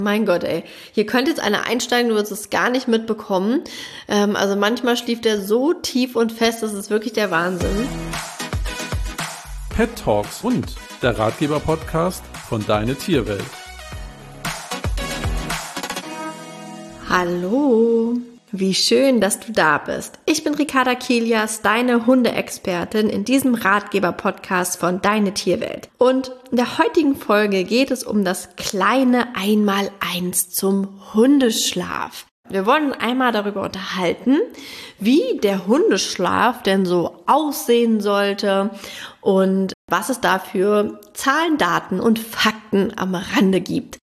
Mein Gott, ey. Hier könnte jetzt einer einsteigen, du wirst es gar nicht mitbekommen. Also manchmal schläft er so tief und fest, das ist wirklich der Wahnsinn. Pet Talks Hund, der Ratgeber-Podcast von Deine Tierwelt. Hallo, wie schön, dass du da bist. Ich bin Ricarda Kilias, deine Hundeexpertin in diesem Ratgeber-Podcast von Deine Tierwelt. Und in der heutigen Folge geht es um das kleine Einmaleins zum Hundeschlaf. Wir wollen einmal darüber unterhalten, wie der Hundeschlaf denn so aussehen sollte und was es da für Zahlen, Daten und Fakten am Rande gibt.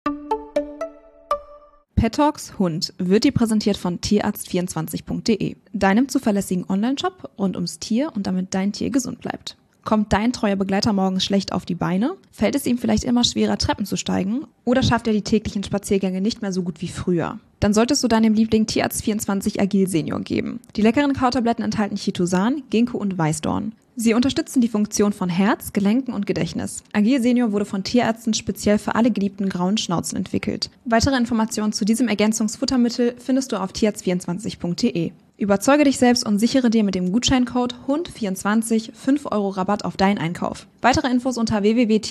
Pet Talks Hund wird dir präsentiert von Tierarzt24.de, deinem zuverlässigen Online-Shop rund ums Tier und damit dein Tier gesund bleibt. Kommt dein treuer Begleiter morgens schlecht auf die Beine? Fällt es ihm vielleicht immer schwerer, Treppen zu steigen? Oder schafft er die täglichen Spaziergänge nicht mehr so gut wie früher? Dann solltest du deinem Liebling Tierarzt24 Agil Senior geben. Die leckeren Kautabletten enthalten Chitosan, Ginkgo und Weißdorn. Sie unterstützen die Funktion von Herz, Gelenken und Gedächtnis. Agil Senior wurde von Tierärzten speziell für alle geliebten grauen Schnauzen entwickelt. Weitere Informationen zu diesem Ergänzungsfuttermittel findest du auf tierarzt24.de. Überzeuge dich selbst und sichere dir mit dem Gutscheincode HUND24 5 € Rabatt auf deinen Einkauf. Weitere Infos unter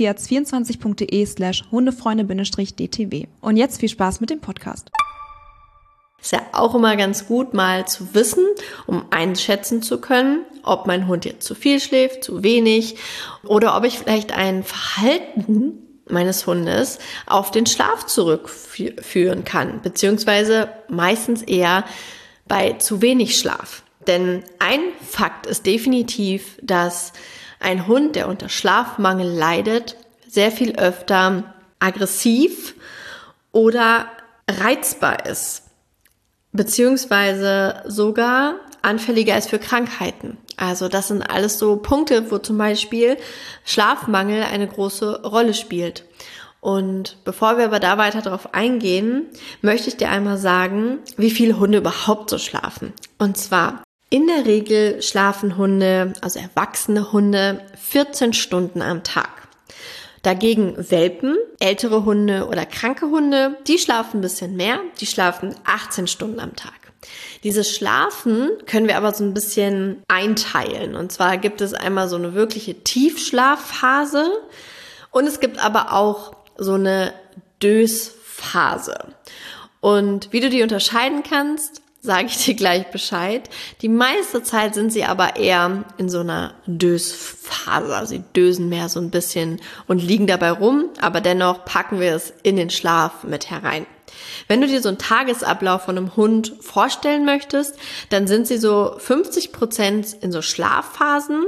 www.tierarzt24.de/hundefreunde-dtw. Und jetzt viel Spaß mit dem Podcast. Ist ja auch immer ganz gut, mal zu wissen, um einschätzen zu können, ob mein Hund jetzt zu viel schläft, zu wenig oder ob ich vielleicht ein Verhalten meines Hundes auf den Schlaf zurückführen kann, beziehungsweise meistens eher bei zu wenig Schlaf. Denn ein Fakt ist definitiv, dass ein Hund, der unter Schlafmangel leidet, sehr viel öfter aggressiv oder reizbar ist, beziehungsweise sogar anfälliger ist für Krankheiten. Also das sind alles so Punkte, wo zum Beispiel Schlafmangel eine große Rolle spielt. Und bevor wir aber da weiter drauf eingehen, möchte ich dir einmal sagen, wie viele Hunde überhaupt so schlafen. Und zwar, in der Regel schlafen Hunde, also erwachsene Hunde, 14 Stunden am Tag. Dagegen Welpen, ältere Hunde oder kranke Hunde, die schlafen ein bisschen mehr, die schlafen 18 Stunden am Tag. Dieses Schlafen können wir aber so ein bisschen einteilen. Und zwar gibt es einmal so eine wirkliche Tiefschlafphase und es gibt aber auch so eine Dösphase. Und wie du die unterscheiden kannst, sage ich dir gleich Bescheid. Die meiste Zeit sind sie aber eher in so einer Dösphase. Also sie dösen mehr so ein bisschen und liegen dabei rum, aber dennoch packen wir es in den Schlaf mit herein. Wenn du dir so einen Tagesablauf von einem Hund vorstellen möchtest, dann sind sie so 50% in so Schlafphasen,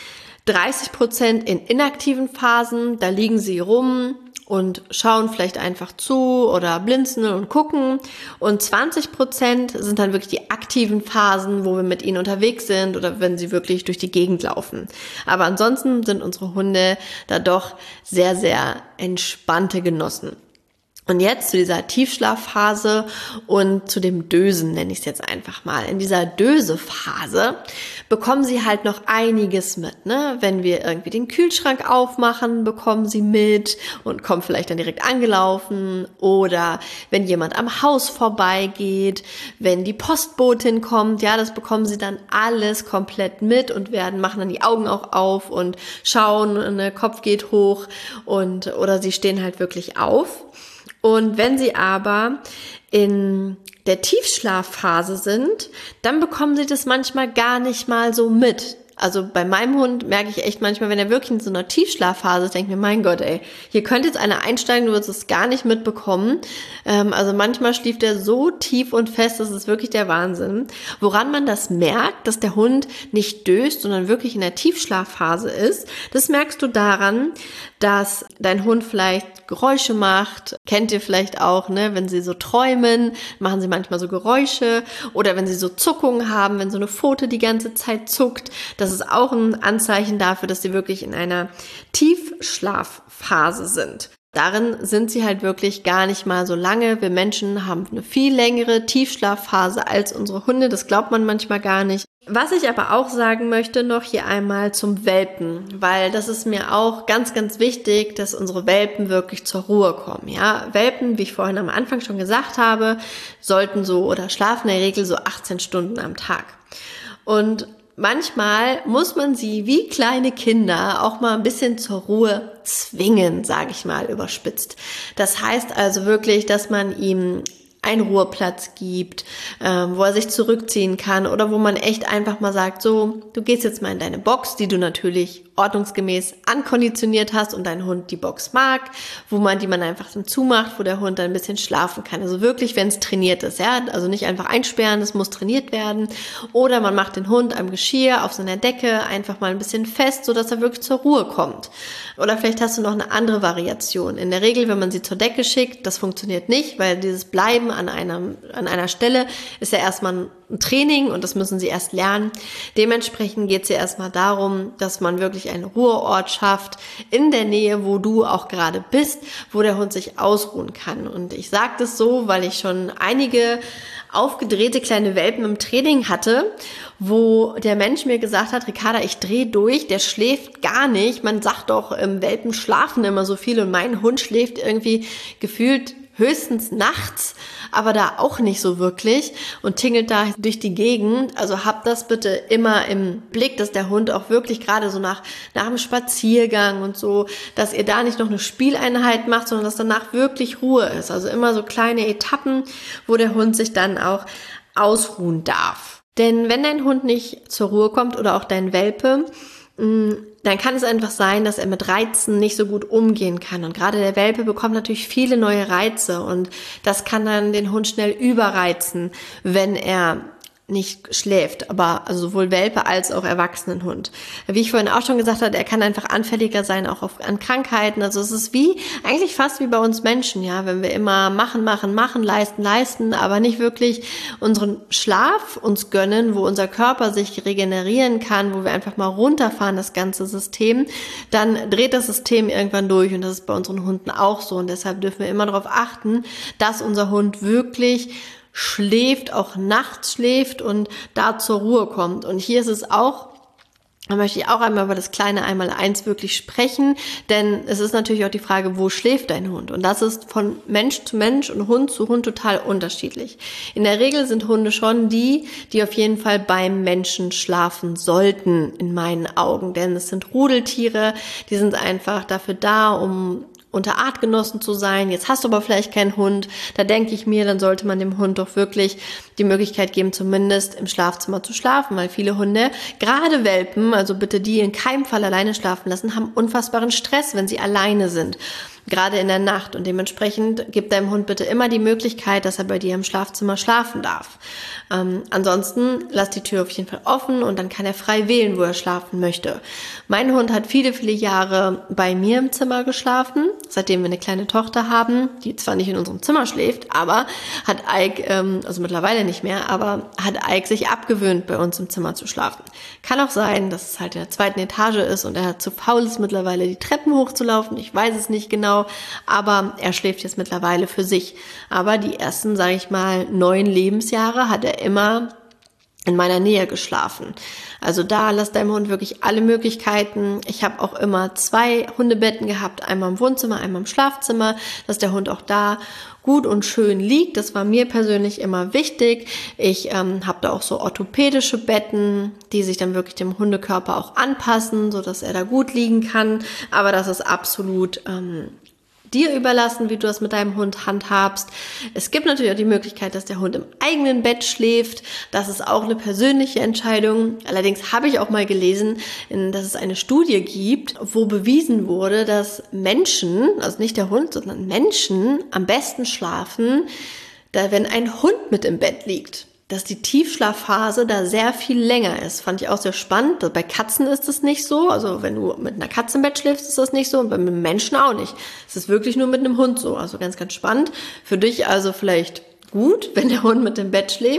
30% in inaktiven Phasen, da liegen sie rum und schauen vielleicht einfach zu oder blinzeln und gucken. Und 20% sind dann wirklich die aktiven Phasen, wo wir mit ihnen unterwegs sind oder wenn sie wirklich durch die Gegend laufen. Aber ansonsten sind unsere Hunde da doch sehr, sehr entspannte Genossen. Und jetzt zu dieser Tiefschlafphase und zu dem Dösen, nenne ich es jetzt einfach mal. In dieser Dösephase bekommen sie halt noch einiges mit, ne? Wenn wir irgendwie den Kühlschrank aufmachen, bekommen sie mit und kommen vielleicht dann direkt angelaufen. Oder wenn jemand am Haus vorbeigeht, wenn die Postbotin kommt, ja, das bekommen sie dann alles komplett mit und machen dann die Augen auch auf und schauen, und der Kopf geht hoch oder sie stehen halt wirklich auf. Und wenn sie aber in der Tiefschlafphase sind, dann bekommen sie das manchmal gar nicht mal so mit. Also bei meinem Hund merke ich echt manchmal, wenn er wirklich in so einer Tiefschlafphase ist, denke ich mir, mein Gott, ey, hier könnte jetzt einer einsteigen, du wirst es gar nicht mitbekommen. Also manchmal schläft er so tief und fest, das ist wirklich der Wahnsinn. Woran man das merkt, dass der Hund nicht döst, sondern wirklich in der Tiefschlafphase ist, das merkst du daran, dass dein Hund vielleicht Geräusche macht. Kennt ihr vielleicht auch, ne? Wenn sie so träumen, machen sie manchmal so Geräusche. Oder wenn sie so Zuckungen haben, wenn so eine Pfote die ganze Zeit zuckt. Das ist auch ein Anzeichen dafür, dass sie wirklich in einer Tiefschlafphase sind. Darin sind sie halt wirklich gar nicht mal so lange. Wir Menschen haben eine viel längere Tiefschlafphase als unsere Hunde. Das glaubt man manchmal gar nicht. Was ich aber auch sagen möchte noch hier einmal zum Welpen, weil das ist mir auch ganz, ganz wichtig, dass unsere Welpen wirklich zur Ruhe kommen. Ja, Welpen, wie ich vorhin am Anfang schon gesagt habe, sollten schlafen in der Regel so 18 Stunden am Tag. Und manchmal muss man sie wie kleine Kinder auch mal ein bisschen zur Ruhe zwingen, sage ich mal überspitzt. Das heißt also wirklich, dass man ihm einen Ruheplatz gibt, wo er sich zurückziehen kann oder wo man echt einfach mal sagt, so, du gehst jetzt mal in deine Box, die du natürlich ordnungsgemäß ankonditioniert hast und dein Hund die Box mag, die man einfach dann zumacht, wo der Hund dann ein bisschen schlafen kann. Also wirklich, wenn es trainiert ist, ja, also nicht einfach einsperren, es muss trainiert werden. Oder man macht den Hund am Geschirr, auf seiner Decke einfach mal ein bisschen fest, sodass er wirklich zur Ruhe kommt. Oder vielleicht hast du noch eine andere Variation. In der Regel, wenn man sie zur Decke schickt, das funktioniert nicht, weil dieses Bleiben an einer Stelle ist ja erstmal ein Training und das müssen sie erst lernen. Dementsprechend geht es ja erstmal darum, dass man wirklich einen Ruheort schafft in der Nähe, wo du auch gerade bist, wo der Hund sich ausruhen kann. Und ich sage das so, weil ich schon einige aufgedrehte kleine Welpen im Training hatte, wo der Mensch mir gesagt hat, Ricarda, ich drehe durch, der schläft gar nicht. Man sagt doch, Welpen schlafen immer so viel und mein Hund schläft irgendwie gefühlt höchstens nachts, aber da auch nicht so wirklich und tingelt da durch die Gegend. Also habt das bitte immer im Blick, dass der Hund auch wirklich gerade so nach dem Spaziergang und so, dass ihr da nicht noch eine Spieleinheit macht, sondern dass danach wirklich Ruhe ist. Also immer so kleine Etappen, wo der Hund sich dann auch ausruhen darf. Denn wenn dein Hund nicht zur Ruhe kommt oder auch dein Welpe, dann kann es einfach sein, dass er mit Reizen nicht so gut umgehen kann. Und gerade der Welpe bekommt natürlich viele neue Reize und das kann dann den Hund schnell überreizen, wenn er nicht schläft, aber also sowohl Welpe als auch Erwachsenenhund. Wie ich vorhin auch schon gesagt habe, er kann einfach anfälliger sein, auch an Krankheiten. Also es ist eigentlich fast wie bei uns Menschen, ja, wenn wir immer machen, leisten, aber nicht wirklich unseren Schlaf uns gönnen, wo unser Körper sich regenerieren kann, wo wir einfach mal runterfahren, das ganze System, dann dreht das System irgendwann durch und das ist bei unseren Hunden auch so und deshalb dürfen wir immer darauf achten, dass unser Hund wirklich schläft, auch nachts schläft und da zur Ruhe kommt. Und hier ist es auch, da möchte ich auch einmal über das kleine Einmaleins wirklich sprechen, denn es ist natürlich auch die Frage, wo schläft dein Hund? Und das ist von Mensch zu Mensch und Hund zu Hund total unterschiedlich. In der Regel sind Hunde schon die auf jeden Fall beim Menschen schlafen sollten, in meinen Augen, denn es sind Rudeltiere, die sind einfach dafür da, um unter Artgenossen zu sein. Jetzt hast du aber vielleicht keinen Hund. Da denke ich mir, dann sollte man dem Hund doch wirklich die Möglichkeit geben, zumindest im Schlafzimmer zu schlafen, weil viele Hunde, gerade Welpen, also bitte die in keinem Fall alleine schlafen lassen, haben unfassbaren Stress, wenn sie alleine sind. Gerade in der Nacht und dementsprechend gib deinem Hund bitte immer die Möglichkeit, dass er bei dir im Schlafzimmer schlafen darf. Ansonsten lass die Tür auf jeden Fall offen und dann kann er frei wählen, wo er schlafen möchte. Mein Hund hat viele, viele Jahre bei mir im Zimmer geschlafen, seitdem wir eine kleine Tochter haben, die zwar nicht in unserem Zimmer schläft, aber hat Ike, also mittlerweile nicht mehr, aber hat Ike sich abgewöhnt, bei uns im Zimmer zu schlafen. Kann auch sein, dass es halt in der 2. Etage ist und er zu faul ist mittlerweile, die Treppen hochzulaufen. Ich weiß es nicht genau, aber er schläft jetzt mittlerweile für sich. Aber die ersten, sage ich mal, 9 Lebensjahre hat er immer in meiner Nähe geschlafen. Also da lass deinem Hund wirklich alle Möglichkeiten. Ich habe auch immer 2 Hundebetten gehabt, einmal im Wohnzimmer, einmal im Schlafzimmer, dass der Hund auch da gut und schön liegt. Das war mir persönlich immer wichtig. Ich habe da auch so orthopädische Betten, die sich dann wirklich dem Hundekörper auch anpassen, so dass er da gut liegen kann. Aber das ist absolut dir überlassen, wie du das mit deinem Hund handhabst. Es gibt natürlich auch die Möglichkeit, dass der Hund im eigenen Bett schläft. Das ist auch eine persönliche Entscheidung. Allerdings habe ich auch mal gelesen, dass es eine Studie gibt, wo bewiesen wurde, dass Menschen, also nicht der Hund, sondern Menschen am besten schlafen, wenn ein Hund mit im Bett liegt. Dass die Tiefschlafphase da sehr viel länger ist. Fand ich auch sehr spannend. Bei Katzen ist es nicht so. Also wenn du mit einer Katze im Bett schläfst, ist das nicht so. Und bei einem Menschen auch nicht. Es ist wirklich nur mit einem Hund so. Also ganz, ganz spannend. Für dich also vielleicht gut, wenn der Hund mit im Bett schläft.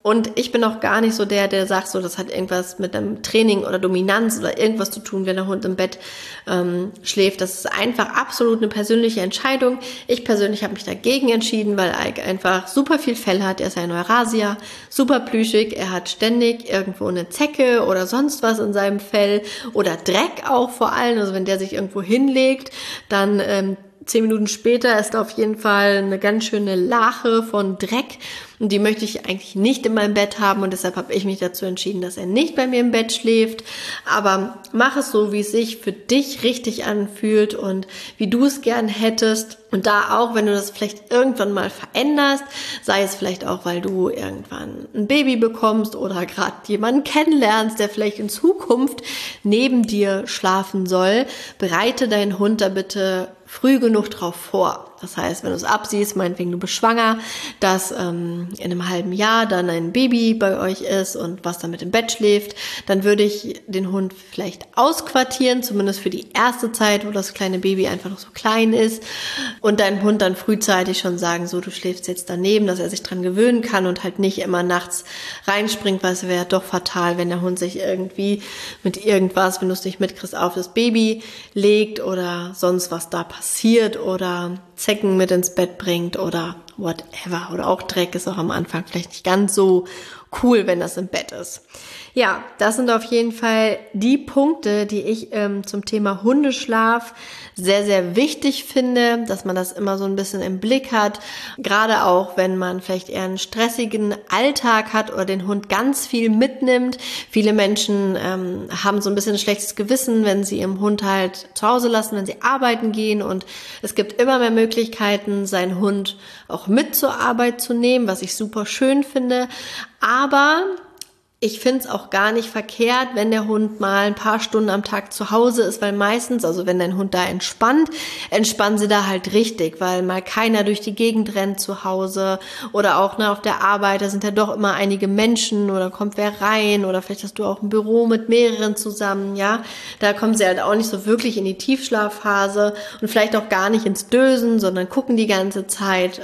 Und ich bin auch gar nicht so der sagt, so das hat irgendwas mit einem Training oder Dominanz oder irgendwas zu tun, wenn der Hund im Bett schläft. Das ist einfach absolut eine persönliche Entscheidung. Ich persönlich habe mich dagegen entschieden, weil Ike einfach super viel Fell hat. Er ist ein Eurasier, super plüschig. Er hat ständig irgendwo eine Zecke oder sonst was in seinem Fell oder Dreck auch vor allem. Also wenn der sich irgendwo hinlegt, dann 10 Minuten später ist da auf jeden Fall eine ganz schöne Lache von Dreck und die möchte ich eigentlich nicht in meinem Bett haben und deshalb habe ich mich dazu entschieden, dass er nicht bei mir im Bett schläft. Aber mach es so, wie es sich für dich richtig anfühlt und wie du es gern hättest. Und da auch, wenn du das vielleicht irgendwann mal veränderst, sei es vielleicht auch, weil du irgendwann ein Baby bekommst oder gerade jemanden kennenlernst, der vielleicht in Zukunft neben dir schlafen soll, bereite deinen Hund da bitte früh genug drauf vor. Das heißt, wenn du es absiehst, meinetwegen du bist schwanger, dass in einem halben Jahr dann ein Baby bei euch ist und was dann mit im Bett schläft, dann würde ich den Hund vielleicht ausquartieren, zumindest für die erste Zeit, wo das kleine Baby einfach noch so klein ist und deinem Hund dann frühzeitig schon sagen, so du schläfst jetzt daneben, dass er sich dran gewöhnen kann und halt nicht immer nachts reinspringt, weil es wäre doch fatal, wenn der Hund sich irgendwie mit irgendwas, wenn du es nicht mitkriegst, auf das Baby legt oder sonst was da passiert oder Zecken mit ins Bett bringt oder whatever. Oder auch Dreck ist auch am Anfang vielleicht nicht ganz so cool, wenn das im Bett ist. Ja, das sind auf jeden Fall die Punkte, die ich zum Thema Hundeschlaf sehr, sehr wichtig finde, dass man das immer so ein bisschen im Blick hat. Gerade auch, wenn man vielleicht eher einen stressigen Alltag hat oder den Hund ganz viel mitnimmt. Viele Menschen haben so ein bisschen ein schlechtes Gewissen, wenn sie ihren Hund halt zu Hause lassen, wenn sie arbeiten gehen. Und es gibt immer mehr Möglichkeiten, seinen Hund auch mit zur Arbeit zu nehmen, was ich super schön finde. Aber ich finde es auch gar nicht verkehrt, wenn der Hund mal ein paar Stunden am Tag zu Hause ist, weil meistens, also wenn dein Hund da entspannen sie da halt richtig, weil mal keiner durch die Gegend rennt zu Hause oder auch auf der Arbeit, da sind ja doch immer einige Menschen oder kommt wer rein oder vielleicht hast du auch ein Büro mit mehreren zusammen, ja, da kommen sie halt auch nicht so wirklich in die Tiefschlafphase und vielleicht auch gar nicht ins Dösen, sondern gucken die ganze Zeit,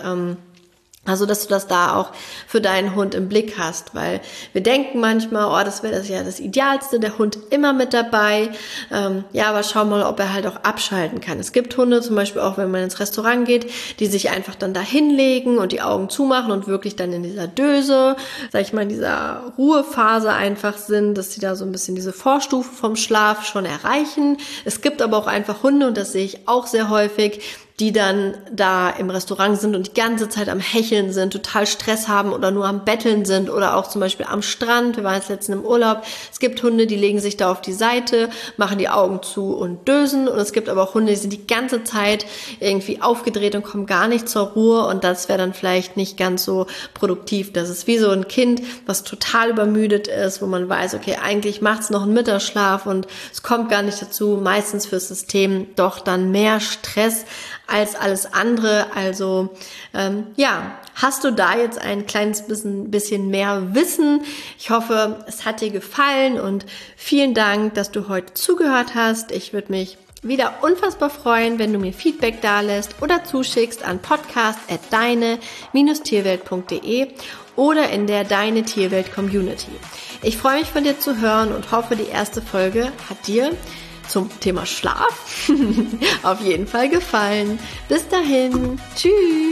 also, dass du das da auch für deinen Hund im Blick hast, weil wir denken manchmal, oh, das wäre ja das Idealste, der Hund immer mit dabei. Ja, aber schau mal, ob er halt auch abschalten kann. Es gibt Hunde, zum Beispiel auch, wenn man ins Restaurant geht, die sich einfach dann da hinlegen und die Augen zumachen und wirklich dann in dieser Döse, sag ich mal, in dieser Ruhephase einfach sind, dass sie da so ein bisschen diese Vorstufe vom Schlaf schon erreichen. Es gibt aber auch einfach Hunde, und das sehe ich auch sehr häufig, die dann da im Restaurant sind und die ganze Zeit am Hecheln sind, total Stress haben oder nur am Betteln sind oder auch zum Beispiel am Strand. Wir waren jetzt letztens im Urlaub. Es gibt Hunde, die legen sich da auf die Seite, machen die Augen zu und dösen. Und es gibt aber auch Hunde, die sind die ganze Zeit irgendwie aufgedreht und kommen gar nicht zur Ruhe. Und das wäre dann vielleicht nicht ganz so produktiv. Das ist wie so ein Kind, was total übermüdet ist, wo man weiß, okay, eigentlich macht es noch einen Mittagsschlaf und es kommt gar nicht dazu. Meistens fürs System doch dann mehr Stress als alles andere. Also ja, hast du da jetzt ein kleines bisschen mehr Wissen? Ich hoffe, es hat dir gefallen und vielen Dank, dass du heute zugehört hast. Ich würde mich wieder unfassbar freuen, wenn du mir Feedback dalässt oder zuschickst an podcast@deine-tierwelt.de oder in der Deine Tierwelt Community. Ich freue mich, von dir zu hören und hoffe, die erste Folge hat dir zum Thema Schlaf auf jeden Fall gefallen. Bis dahin. Tschüss.